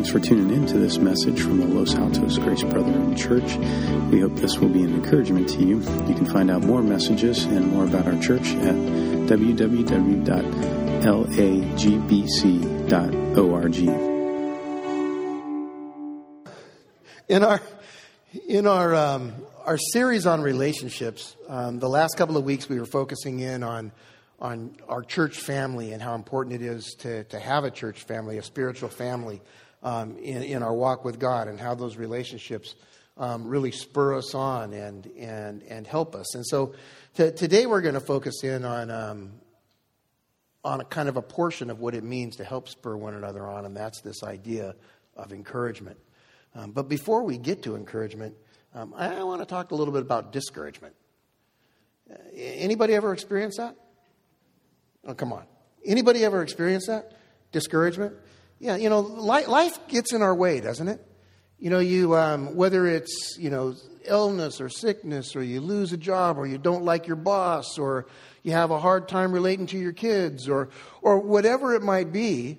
Thanks for tuning in to this message from the Los Altos Grace Brethren Church. We hope this will be an encouragement to you. You can find out more messages and more about our church at www.lagbc.org. In our series on relationships, the last couple of weeks we were focusing in on our church family and how important it is to have a church family, a spiritual family, in our walk with God, and how those relationships really spur us on and help us. And so today we're going to focus in on a kind of a portion of what it means to help spur one another on, and that's this idea of encouragement. But before we get to encouragement, I want to talk a little bit about discouragement. Anybody ever experienced that? Oh, come on. Anybody ever experienced that? Discouragement? Yeah, life gets in our way, doesn't it? Whether it's, illness or sickness, or you lose a job, or you don't like your boss, or you have a hard time relating to your kids, or whatever it might be,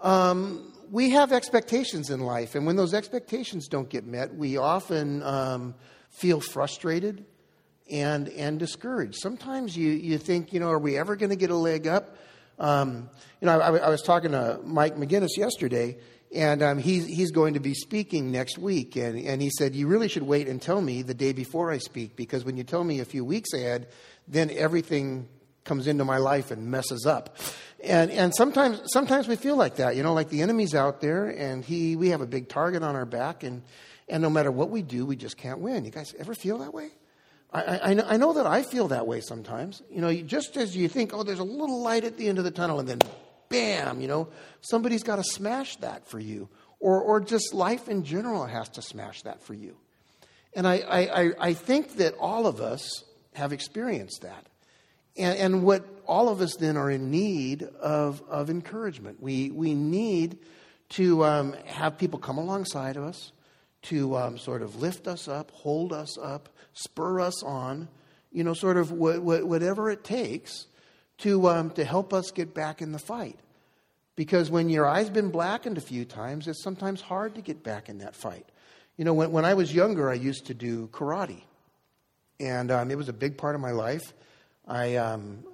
we have expectations in life. And when those expectations don't get met, we often feel frustrated and discouraged. Sometimes you think, are we ever going to get a leg up? I was talking to Mike McGinnis yesterday, and he's going to be speaking next week. And he said, you really should wait and tell me the day before I speak, because when you tell me a few weeks ahead, then everything comes into my life and messes up. And sometimes we feel like that, like the enemy's out there, and we have a big target on our back, and no matter what we do, we just can't win. You guys ever feel that way? I know that I feel that way sometimes. Just as you think, there's a little light at the end of the tunnel, and then bam, somebody's got to smash that for you. Or just life in general has to smash that for you. And I think that all of us have experienced that. And what all of us then are in need of encouragement. We need to have people come alongside of us, to sort of lift us up, hold us up, spur us on, sort of whatever it takes to help us get back in the fight. Because when your eye's been blackened a few times, it's sometimes hard to get back in that fight. When I was younger, I used to do karate. And it was a big part of my life. I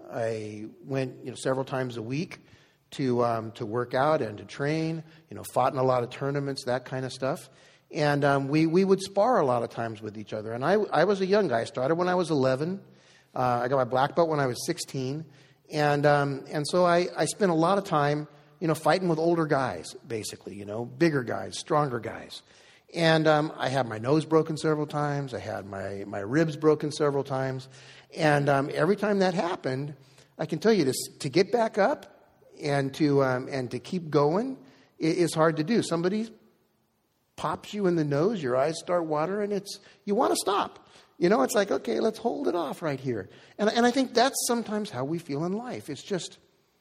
went several times a week to work out and to train, fought in a lot of tournaments, that kind of stuff. And we would spar a lot of times with each other. And I was a young guy. I started when I was 11. I got my black belt when I was 16. And so I spent a lot of time, fighting with older guys, basically, bigger guys, stronger guys. And I had my nose broken several times. I had my ribs broken several times. And every time that happened, I can tell you to get back up and to keep going is hard to do. Somebody pops you in the nose, your eyes start watering, you want to stop. It's like, okay, let's hold it off right here. And I think that's sometimes how we feel in life. It's just,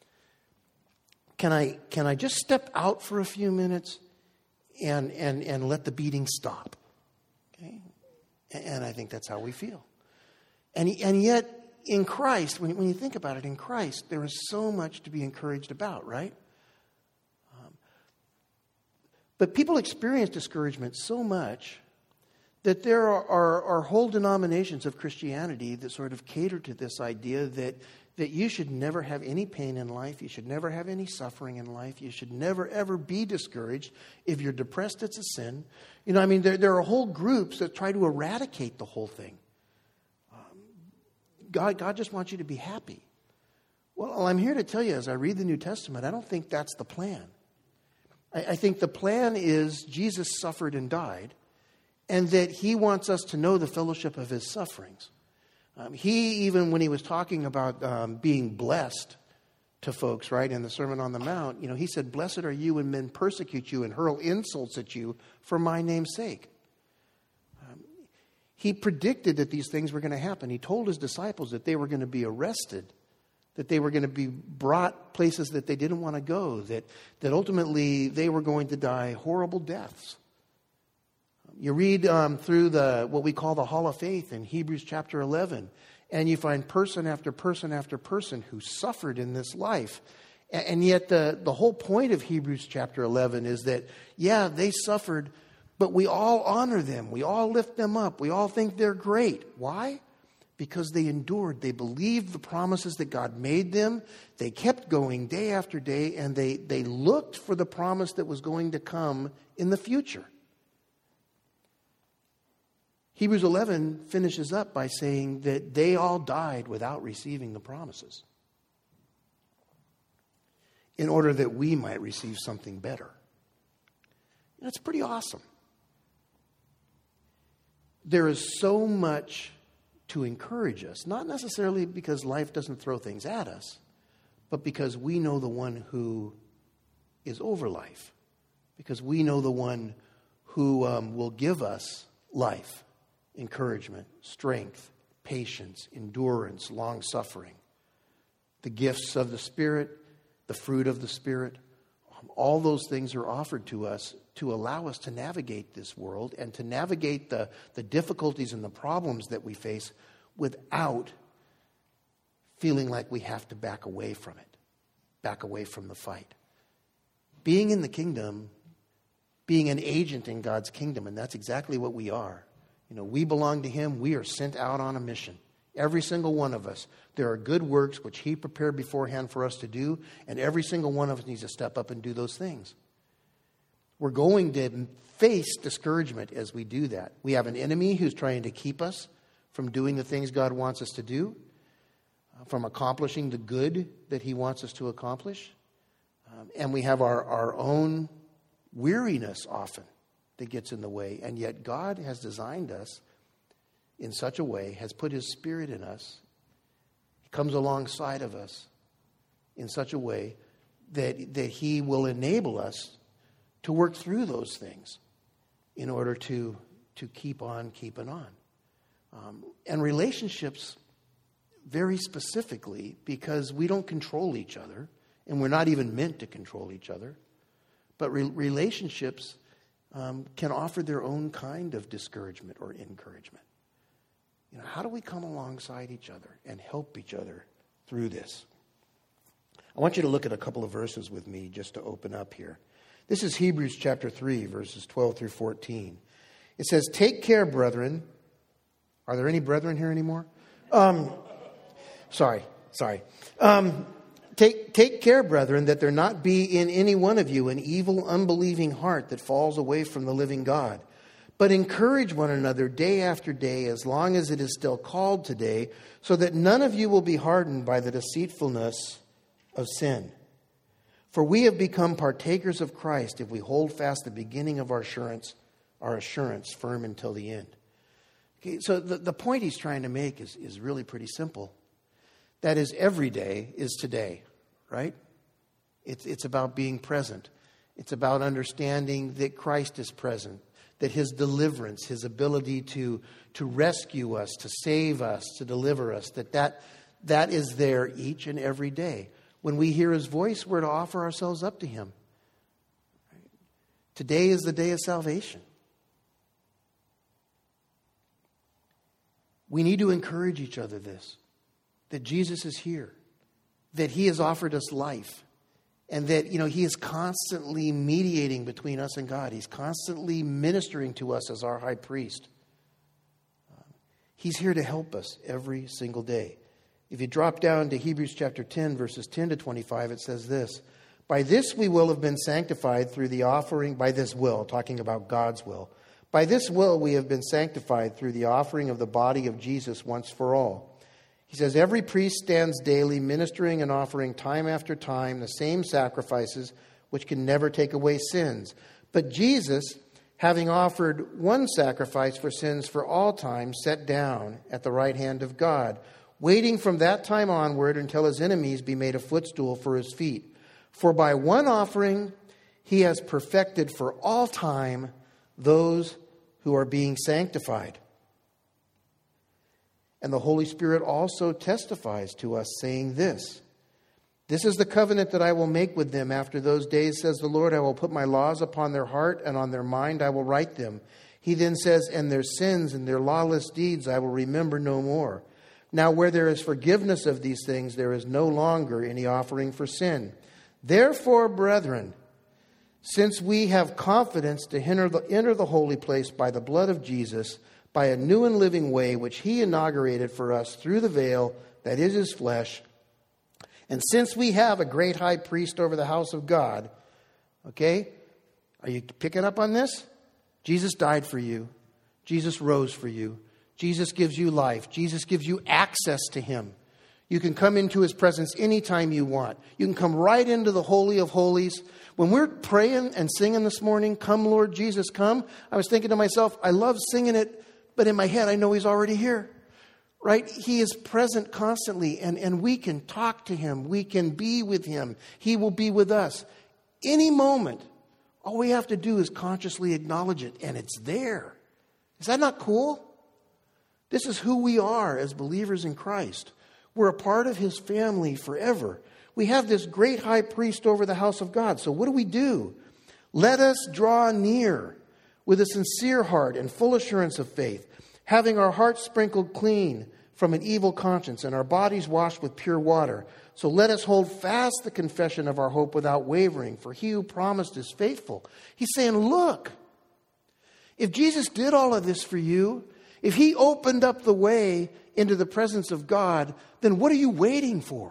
can I just step out for a few minutes and let the beating stop? Okay? And I think that's how we feel. And yet, in Christ, when you think about it, in Christ, there is so much to be encouraged about, right? But people experience discouragement so much that there are whole denominations of Christianity that sort of cater to this idea that you should never have any pain in life, you should never have any suffering in life, you should never, ever be discouraged. If you're depressed, it's a sin. There are whole groups that try to eradicate the whole thing. God just wants you to be happy. Well, I'm here to tell you, as I read the New Testament, I don't think that's the plan. I think the plan is Jesus suffered and died, and that he wants us to know the fellowship of his sufferings. Even when he was talking about being blessed to folks, right, in the Sermon on the Mount, he said, "Blessed are you when men persecute you and hurl insults at you for my name's sake." He predicted that these things were going to happen. He told his disciples that they were going to be arrested, that they were going to be brought places that they didn't want to go, that ultimately they were going to die horrible deaths. You read through what we call the Hall of Faith in Hebrews chapter 11, and you find person after person after person who suffered in this life. And yet the whole point of Hebrews chapter 11 is that, yeah, they suffered, but we all honor them. We all lift them up. We all think they're great. Why? Because they endured. They believed the promises that God made them. They kept going day after day, and they looked for the promise that was going to come in the future. Hebrews 11 finishes up by saying that they all died without receiving the promises, in order that we might receive something better. That's pretty awesome. There is so much to encourage us, not necessarily because life doesn't throw things at us, but because we know the one who is over life, because we know the one who will give us life, encouragement, strength, patience, endurance, long-suffering, the gifts of the Spirit, the fruit of the Spirit. All those things are offered to us to allow us to navigate this world and to navigate the difficulties and the problems that we face without feeling like we have to back away from it, back away from the fight. Being in the kingdom, being an agent in God's kingdom, and that's exactly what we are. We belong to Him. We are sent out on a mission. Every single one of us. There are good works which He prepared beforehand for us to do, and every single one of us needs to step up and do those things. We're going to face discouragement as we do that. We have an enemy who's trying to keep us from doing the things God wants us to do, from accomplishing the good that He wants us to accomplish. And we have our own weariness often that gets in the way. And yet God has designed us in such a way, has put His Spirit in us. He comes alongside of us in such a way that He will enable us to work through those things in order to keep on keeping on. And relationships, very specifically, because we don't control each other, and we're not even meant to control each other, but relationships can offer their own kind of discouragement or encouragement. How do we come alongside each other and help each other through this? I want you to look at a couple of verses with me just to open up here. This is Hebrews chapter 3, verses 12 through 14. It says, "Take care, brethren." Are there any brethren here anymore? Sorry. Take care, brethren, that there not be in any one of you an evil, unbelieving heart that falls away from the living God. But encourage one another day after day, as long as it is still called today, so that none of you will be hardened by the deceitfulness of sin. For we have become partakers of Christ if we hold fast the beginning of our assurance firm until the end. Okay, so the point he's trying to make is really pretty simple. That is, every day is today, right? It's about being present. It's about understanding that Christ is present, that His deliverance, His ability to rescue us, to save us, to deliver us, that is there each and every day. When we hear His voice, we're to offer ourselves up to Him. Today is the day of salvation. We need to encourage each other that Jesus is here, that He has offered us life, and that, He is constantly mediating between us and God. He's constantly ministering to us as our high priest. He's here to help us every single day. If you drop down to Hebrews chapter 10, verses 10 to 25, it says this: "By this we will have been sanctified through the offering," by this will, talking about God's will. "By this will we have been sanctified through the offering of the body of Jesus once for all." He says, "Every priest stands daily ministering and offering time after time the same sacrifices which can never take away sins. But Jesus, having offered one sacrifice for sins for all time, sat down at the right hand of God, waiting from that time onward until His enemies be made a footstool for His feet. For by one offering He has perfected for all time those who are being sanctified. And the Holy Spirit also testifies to us, saying this: This is the covenant that I will make with them after those days, says the Lord. I will put my laws upon their heart, and on their mind I will write them. He then says, and their sins and their lawless deeds I will remember no more. Now where there is forgiveness of these things, there is no longer any offering for sin. Therefore, brethren, since we have confidence to enter the holy place by the blood of Jesus, by a new and living way which he inaugurated for us through the veil, that is his flesh, and since we have a great high priest over the house of God, okay, are you picking up on this? Jesus died for you. Jesus rose for you. Jesus gives you life. Jesus gives you access to him. You can come into his presence anytime you want. You can come right into the Holy of Holies. When we're praying and singing this morning, "Come, Lord Jesus, come," I was thinking to myself, I love singing it, but in my head, I know he's already here. Right? He is present constantly, and we can talk to him. We can be with him. He will be with us. Any moment, all we have to do is consciously acknowledge it, and it's there. Is that not cool? This is who we are as believers in Christ. We're a part of his family forever. We have this great high priest over the house of God. So what do? Let us draw near with a sincere heart and full assurance of faith, having our hearts sprinkled clean from an evil conscience and our bodies washed with pure water. So let us hold fast the confession of our hope without wavering, for he who promised is faithful. He's saying, look, if Jesus did all of this for you, if he opened up the way into the presence of God, then what are you waiting for?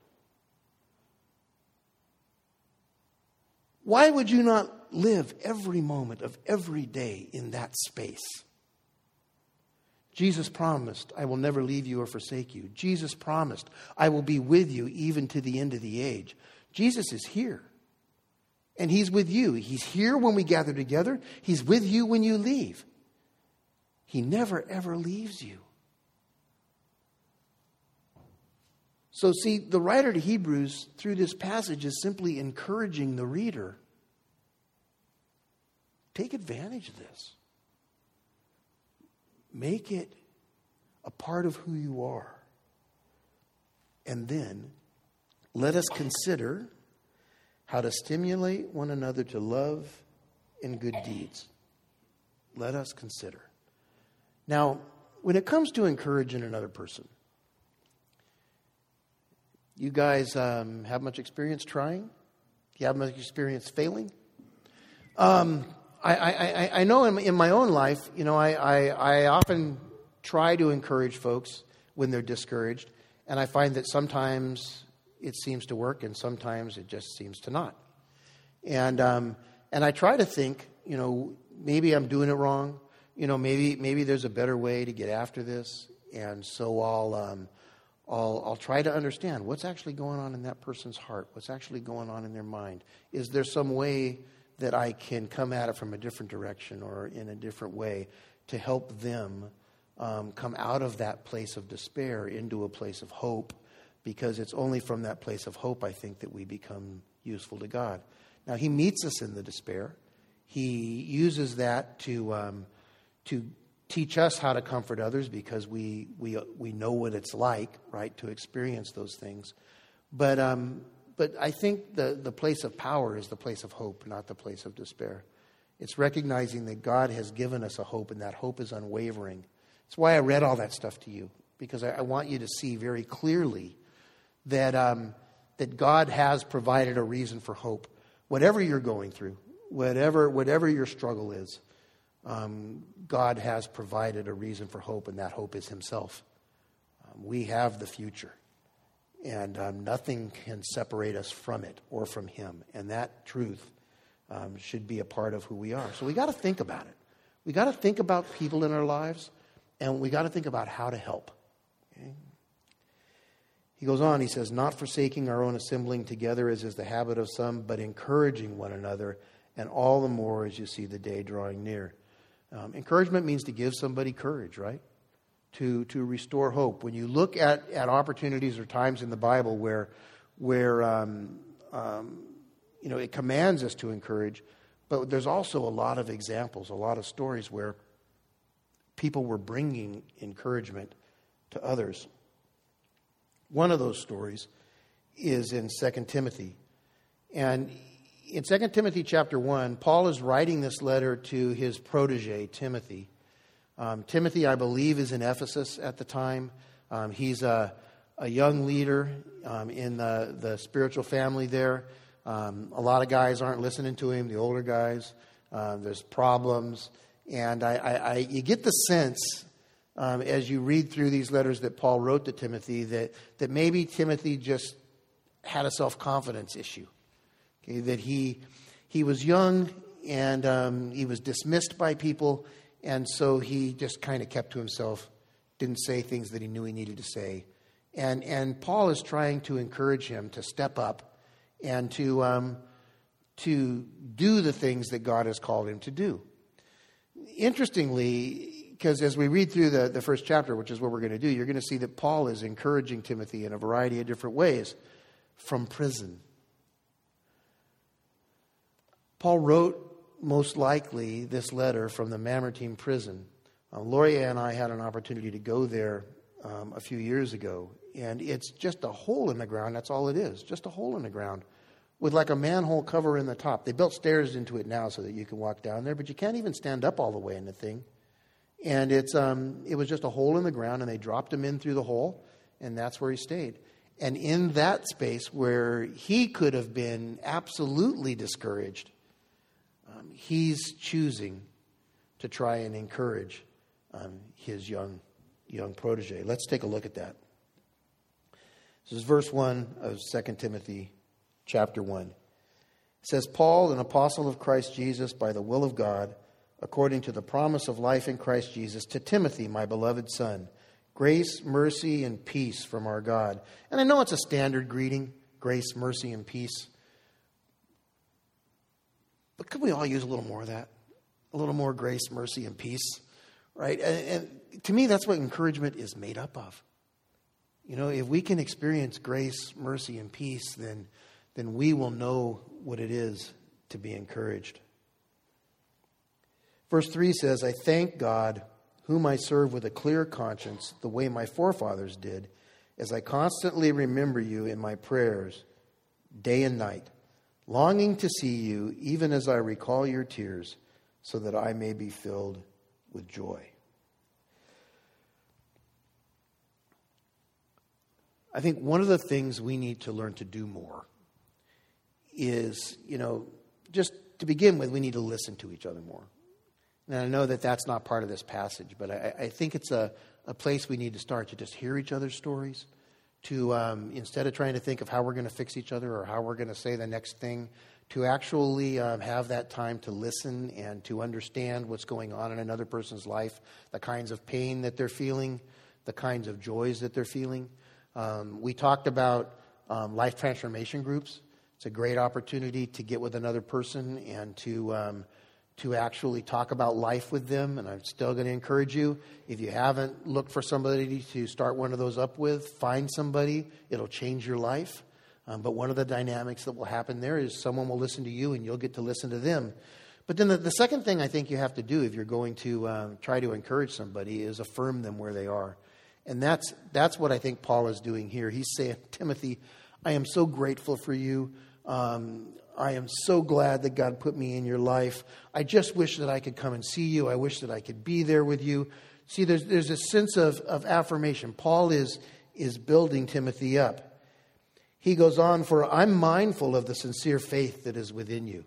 Why would you not live every moment of every day in that space? Jesus promised, I will never leave you or forsake you. Jesus promised, I will be with you even to the end of the age. Jesus is here. And he's with you. He's here when we gather together. He's with you when you leave. He never, ever leaves you. So see, the writer to Hebrews through this passage is simply encouraging the reader. Take advantage of this. Make it a part of who you are. And then let us consider how to stimulate one another to love and good deeds. Let us consider. Now, when it comes to encouraging another person, you guys have much experience trying? Do you have much experience failing? I know in my own life, I often try to encourage folks when they're discouraged, and I find that sometimes it seems to work, and sometimes it just seems to not. And I try to think, maybe I'm doing it wrong. Maybe there's a better way to get after this, and so I'll try to understand what's actually going on in that person's heart, what's actually going on in their mind. Is there some way that I can come at it from a different direction or in a different way to help them come out of that place of despair into a place of hope? Because it's only from that place of hope, I think, that we become useful to God. Now, he meets us in the despair. He uses that to teach us how to comfort others because we know what it's like, right, to experience those things. But I think the place of power is the place of hope, not the place of despair. It's recognizing that God has given us a hope, and that hope is unwavering. That's why I read all that stuff to you, because I want you to see very clearly that God has provided a reason for hope. Whatever you're going through, whatever your struggle is, God has provided a reason for hope, and that hope is himself. We have the future. And nothing can separate us from it or from him. And that truth should be a part of who we are. So we got to think about it. We got to think about people in our lives, and we got to think about how to help. Okay? He goes on, he says, not forsaking our own assembling together as is the habit of some, but encouraging one another, and all the more as you see the day drawing near. Encouragement means to give somebody courage, right? To restore hope. When you look at opportunities or times in the Bible where it commands us to encourage, but there's also a lot of examples, a lot of stories where people were bringing encouragement to others. One of those stories is in 2 Timothy. And in 2 Timothy chapter 1, Paul is writing this letter to his protege, Timothy. Timothy, I believe, is in Ephesus at the time. He's a young leader in the spiritual family there. A lot of guys aren't listening to him, the older guys. There's problems. And you get the sense, as you read through these letters that Paul wrote to Timothy, that maybe Timothy just had a self-confidence issue. Okay, that he was young and he was dismissed by people, and so he just kind of kept to himself, didn't say things that he knew he needed to say. And Paul is trying to encourage him to step up and to do the things that God has called him to do. Interestingly, because as we read through the first chapter, which is what we're going to do, you're going to see that Paul is encouraging Timothy in a variety of different ways from prison. Paul wrote most likely this letter from the Mamertine prison. Loria and I had an opportunity to go there a few years ago, and it's just a hole in the ground. That's all it is, just a hole in the ground with like a manhole cover in the top. They built stairs into it now so that you can walk down there, but you can't even stand up all the way in the thing. And it was just a hole in the ground, and they dropped him in through the hole, and that's where he stayed. And in that space where he could have been absolutely discouraged, he's choosing to try and encourage his young protege. Let's take a look at that. This is verse 1 of 2 Timothy chapter 1. It says, Paul, an apostle of Christ Jesus by the will of God, according to the promise of life in Christ Jesus, to Timothy, my beloved son, grace, mercy, and peace from our God. And I know it's a standard greeting, grace, mercy, and peace. But could we all use a little more of that? A little more grace, mercy, and peace, right? And to me, that's what encouragement is made up of. You know, if we can experience grace, mercy, and peace, then we will know what it is to be encouraged. Verse 3 says, I thank God, whom I serve with a clear conscience, the way my forefathers did, as I constantly remember you in my prayers, day and night, longing to see you, even as I recall your tears, so that I may be filled with joy. I think one of the things we need to learn to do more is, just to begin with, we need to listen to each other more. And I know that that's not part of this passage, but I think it's a place we need to start to just hear each other's stories, to instead of trying to think of how we're going to fix each other or how we're going to say the next thing, to actually have that time to listen and to understand what's going on in another person's life, the kinds of pain that they're feeling, the kinds of joys that they're feeling. We talked about life transformation groups. It's a great opportunity to get with another person and to actually talk about life with them. And I'm still going to encourage you, if you haven't looked for somebody to start one of those up with, find somebody. It'll change your life. But one of the dynamics that will happen there is someone will listen to you and you'll get to listen to them. But then the second thing I think you have to do if you're going to try to encourage somebody is affirm them where they are. And that's what I think Paul is doing here. He's saying, Timothy, I am so grateful for you. I am so glad that God put me in your life. I just wish that I could come and see you. I wish that I could be there with you. See, there's a sense of affirmation. Paul is building Timothy up. He goes on, for I'm mindful of the sincere faith that is within you.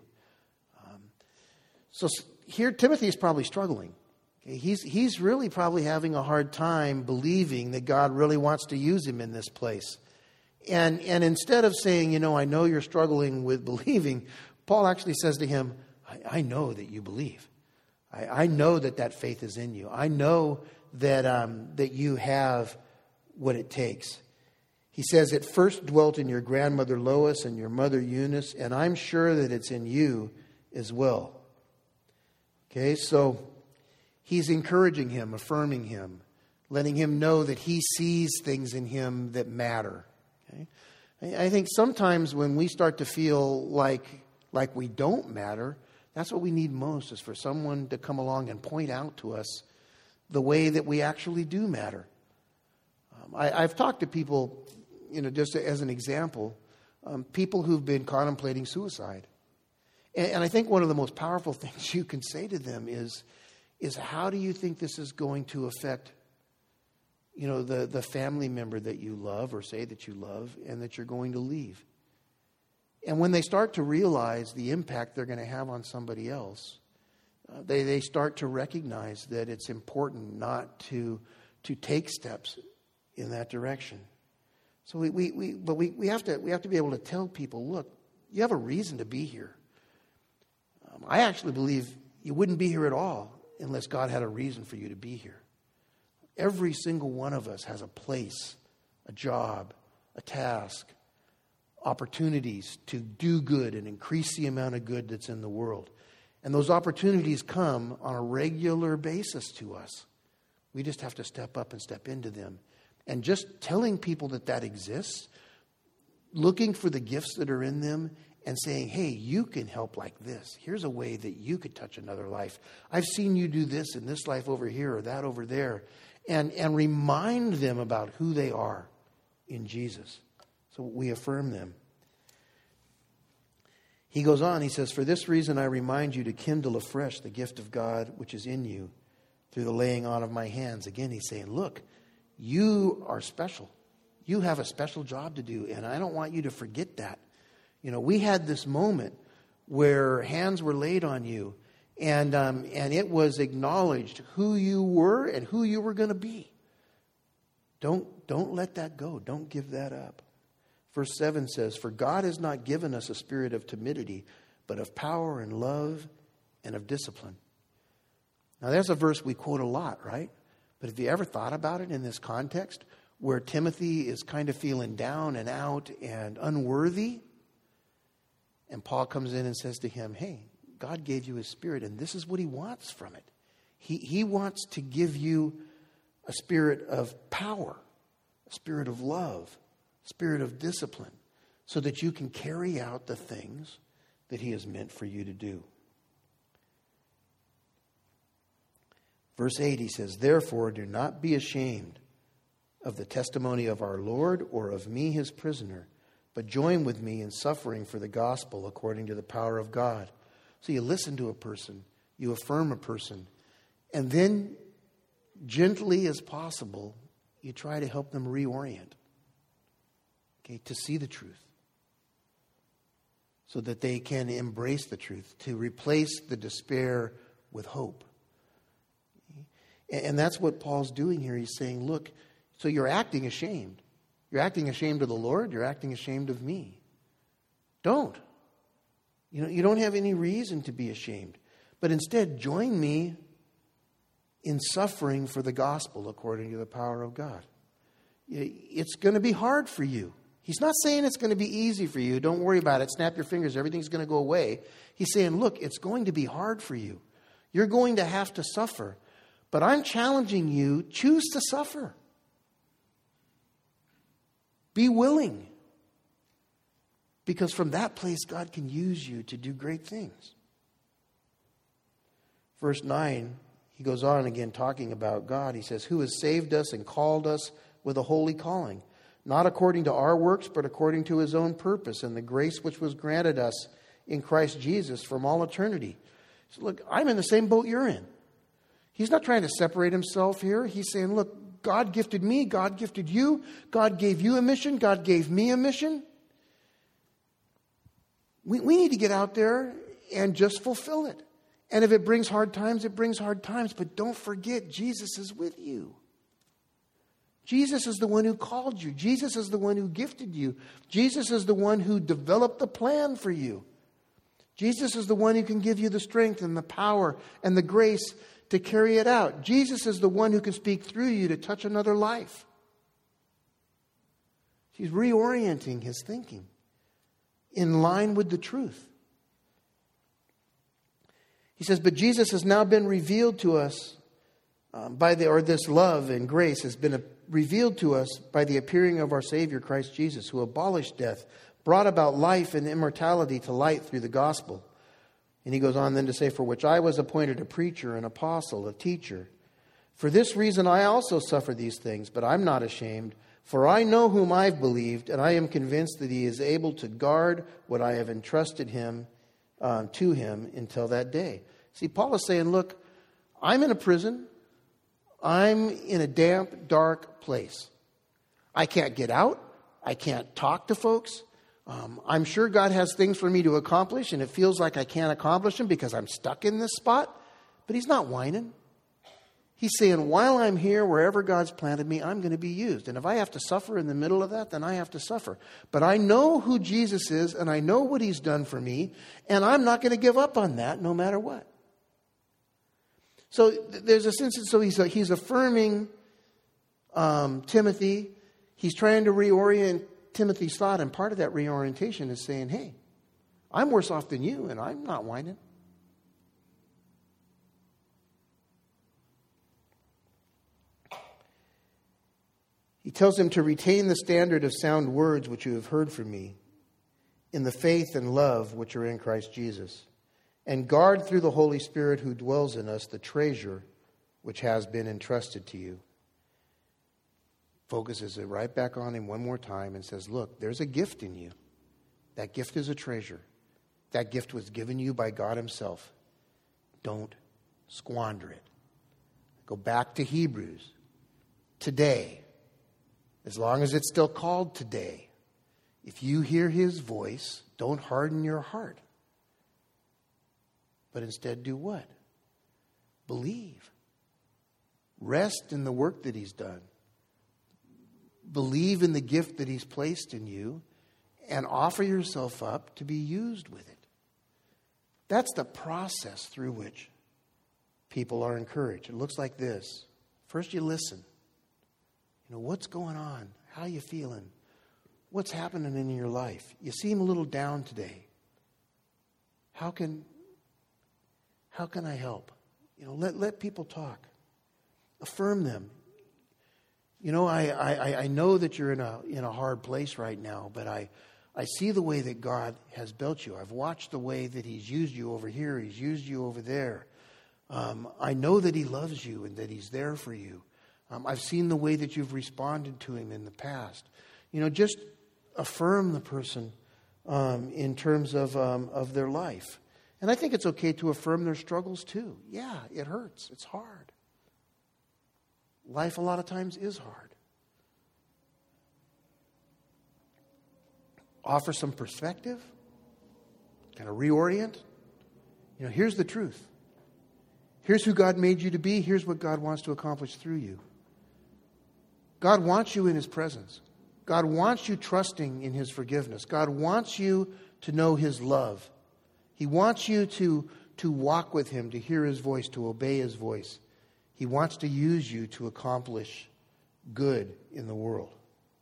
So here Timothy is probably struggling. He's really probably having a hard time believing that God really wants to use him in this place. And instead of saying, I know you're struggling with believing, Paul actually says to him, I know that you believe. I know that faith is in you. I know that you have what it takes. He says, it first dwelt in your grandmother Lois and your mother Eunice, and I'm sure that it's in you as well. Okay, so he's encouraging him, affirming him, letting him know that he sees things in him that matter. Okay? I think sometimes when we start to feel like we don't matter, that's what we need most, is for someone to come along and point out to us the way that we actually do matter. I've talked to people, just as an example, people who've been contemplating suicide. And I think one of the most powerful things you can say to them is how do you think this is going to affect, the family member that you love or say that you love and that you're going to leave? And when they start to realize the impact they're going to have on somebody else, they start to recognize that it's important not to take steps in that direction. So we have to be able to tell people, look, you have a reason to be here. I actually believe you wouldn't be here at all unless God had a reason for you to be here. Every single one of us has a place, a job, a task, opportunities to do good and increase the amount of good that's in the world. And those opportunities come on a regular basis to us. We just have to step up and step into them. And just telling people that exists, looking for the gifts that are in them, and saying, hey, you can help like this. Here's a way that you could touch another life. I've seen you do this in this life over here or that over there. And remind them about who they are in Jesus. So we affirm them. He goes on, he says, for this reason I remind you to kindle afresh the gift of God which is in you through the laying on of my hands. Again, he's saying, look, you are special. You have a special job to do, and I don't want you to forget that. You know, we had this moment where hands were laid on you, and it was acknowledged who you were and who you were going to be. Don't let that go. Don't give that up. Verse 7 says, for God has not given us a spirit of timidity, but of power and love and of discipline. Now, there's a verse we quote a lot, right? But have you ever thought about it in this context where Timothy is kind of feeling down and out and unworthy? And Paul comes in and says to him, hey, God gave you his spirit, and this is what he wants from it. He wants to give you a spirit of power, a spirit of love, a spirit of discipline, so that you can carry out the things that he has meant for you to do. Verse 8, he says, therefore, do not be ashamed of the testimony of our Lord or of me, his prisoner, but join with me in suffering for the gospel according to the power of God. So you listen to a person, you affirm a person, and then gently as possible, you try to help them reorient, okay, to see the truth, so that they can embrace the truth, to replace the despair with hope. And that's what Paul's doing here. He's saying, look, so you're acting ashamed. You're acting ashamed of the Lord. You're acting ashamed of me. Don't. You don't have any reason to be ashamed. But instead, join me in suffering for the gospel according to the power of God. It's going to be hard for you. He's not saying it's going to be easy for you. Don't worry about it. Snap your fingers. Everything's going to go away. He's saying, look, it's going to be hard for you. You're going to have to suffer. But I'm challenging you, choose to suffer. Be willing. Because from that place, God can use you to do great things. Verse 9, he goes on again talking about God. He says, who has saved us and called us with a holy calling, not according to our works, but according to his own purpose and the grace which was granted us in Christ Jesus from all eternity. So look, I'm in the same boat you're in. He's not trying to separate himself here. He's saying, look, God gifted me, God gifted you, God gave you a mission, God gave me a mission. We need to get out there and just fulfill it. And if it brings hard times, it brings hard times. But don't forget, Jesus is with you. Jesus is the one who called you. Jesus is the one who gifted you. Jesus is the one who developed the plan for you. Jesus is the one who can give you the strength and the power and the grace to carry it out. Jesus is the one who can speak through you to touch another life. He's reorienting his thinking in line with the truth. He says, but Jesus has now been revealed to us this love and grace has been revealed to us by the appearing of our Savior, Christ Jesus, who abolished death, brought about life and immortality to light through the gospel. And he goes on then to say, for which I was appointed a preacher, an apostle, a teacher. For this reason I also suffer these things, but I'm not ashamed, for I know whom I've believed, and I am convinced that he is able to guard what I have entrusted to him until that day. See, Paul is saying, look, I'm in a prison. I'm in a damp, dark place. I can't get out. I can't talk to folks. I'm sure God has things for me to accomplish, and it feels like I can't accomplish them because I'm stuck in this spot. But he's not whining. He's saying, while I'm here, wherever God's planted me, I'm going to be used. And if I have to suffer in the middle of that, then I have to suffer. But I know who Jesus is, and I know what he's done for me, and I'm not going to give up on that no matter what. So there's a sense, so he's affirming Timothy. He's trying to reorient Timothy's thought, and part of that reorientation is saying, hey, I'm worse off than you, and I'm not whining. He tells him to retain the standard of sound words which you have heard from me, in the faith and love which are in Christ Jesus, and guard through the Holy Spirit who dwells in us the treasure which has been entrusted to you. Focuses it right back on him one more time and says, look, there's a gift in you. That gift is a treasure. That gift was given you by God himself. Don't squander it. Go back to Hebrews. Today, as long as it's still called today, if you hear his voice, don't harden your heart. But instead do what? Believe. Rest in the work that he's done. Believe in the gift that he's placed in you and offer yourself up to be used with it. That's the process through which people are encouraged. It looks like this. First you listen. You know, what's going on? How are you feeling? What's happening in your life? You seem a little down today. How can I help? You know, let people talk. Affirm them. You know, I know that you're in a hard place right now, but I see the way that God has built you. I've watched the way that he's used you over here. He's used you over there. I know that he loves you and that he's there for you. I've seen the way that you've responded to him in the past. You know, just affirm the person in terms of their life. And I think it's okay to affirm their struggles too. Yeah, it hurts. It's hard. Life a lot of times is hard. Offer some perspective. Kind of reorient. You know, here's the truth. Here's who God made you to be. Here's what God wants to accomplish through you. God wants you in his presence. God wants you trusting in his forgiveness. God wants you to know his love. He wants you to walk with him, to hear his voice, to obey his voice. He wants to use you to accomplish good in the world.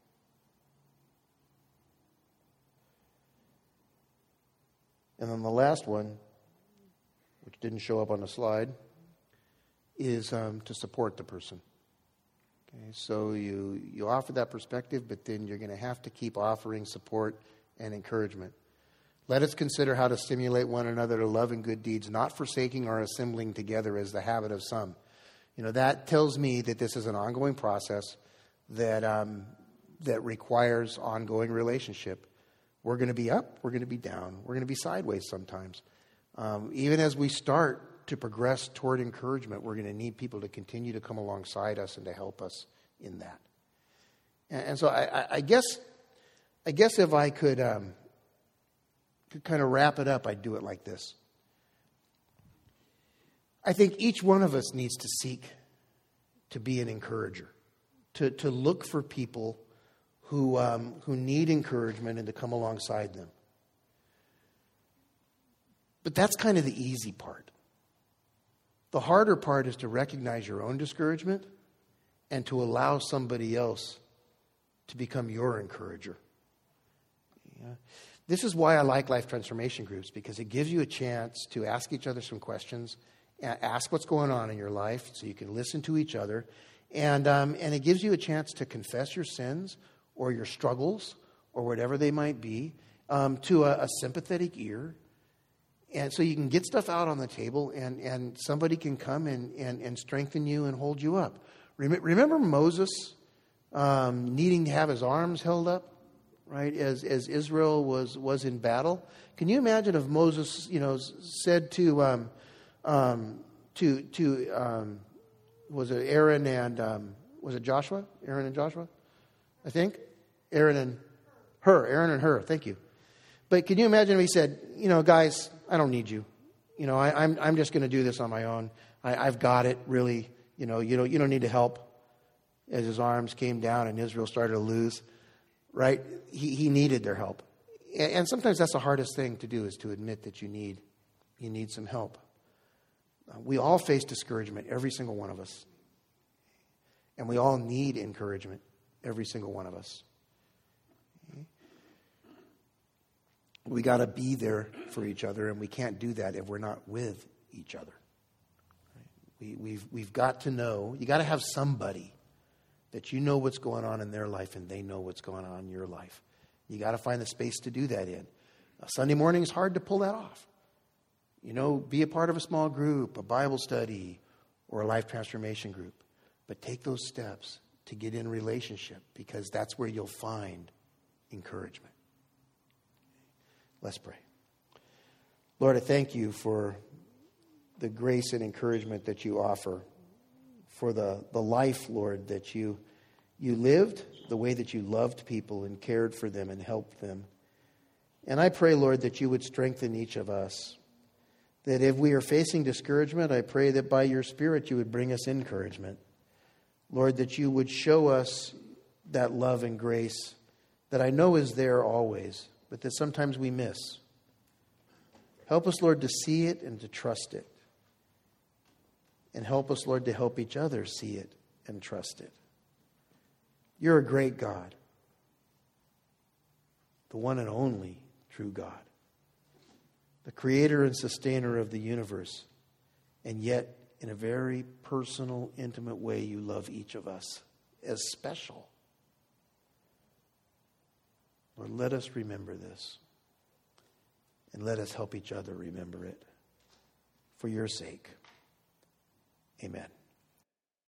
And then the last one, which didn't show up on the slide, is to support the person. Okay, so you offer that perspective, but then you're going to have to keep offering support and encouragement. Let us consider how to stimulate one another to love and good deeds, not forsaking or assembling together as the habit of some. You know, that tells me that this is an ongoing process that requires ongoing relationship. We're going to be up, we're going to be down, we're going to be sideways sometimes. Even as we start to progress toward encouragement, we're going to need people to continue to come alongside us and to help us in that. And so I guess if I could kind of wrap it up, I'd do it like this. I think each one of us needs to seek to be an encourager, to look for people who need encouragement and to come alongside them. But that's kind of the easy part. The harder part is to recognize your own discouragement and to allow somebody else to become your encourager. Yeah. This is why I like life transformation groups, because it gives you a chance to ask each other some questions, ask what's going on in your life so you can listen to each other, and it gives you a chance to confess your sins or your struggles or whatever they might be to a sympathetic ear. And so you can get stuff out on the table and somebody can come and strengthen you and hold you up. Remember Moses needing to have his arms held up, right, as Israel was in battle? Can you imagine if Moses, said to was it Aaron and was it Joshua? Aaron and Joshua? I think. Aaron and Hur. Thank you. But can you imagine if he said, guys, I don't need you. I'm just going to do this on my own. I've got it, really. You don't need to help. As his arms came down and Israel started to lose, right? He needed their help. And sometimes that's the hardest thing to do, is to admit that you need some help. We all face discouragement, every single one of us. And we all need encouragement, every single one of us. We got to be there for each other, and we can't do that if we're not with each other. We've got to know, you got to have somebody that you know what's going on in their life and they know what's going on in your life. You got to find the space to do that in. Sunday morning is hard to pull that off. Be a part of a small group, a Bible study, or a life transformation group. But take those steps to get in relationship, because that's where you'll find encouragement. Let's pray. Lord, I thank you for the grace and encouragement that you offer, for the life, Lord, that you lived, the way that you loved people and cared for them and helped them. And I pray, Lord, that you would strengthen each of us, that if we are facing discouragement, I pray that by your Spirit you would bring us encouragement. Lord, that you would show us that love and grace that I know is there always, but that sometimes we miss. Help us, Lord, to see it and to trust it. And help us, Lord, to help each other see it and trust it. You're a great God, the one and only true God, the creator and sustainer of the universe, and yet in a very personal, intimate way, you love each of us as special. Lord, let us remember this, and let us help each other remember it. For your sake, amen.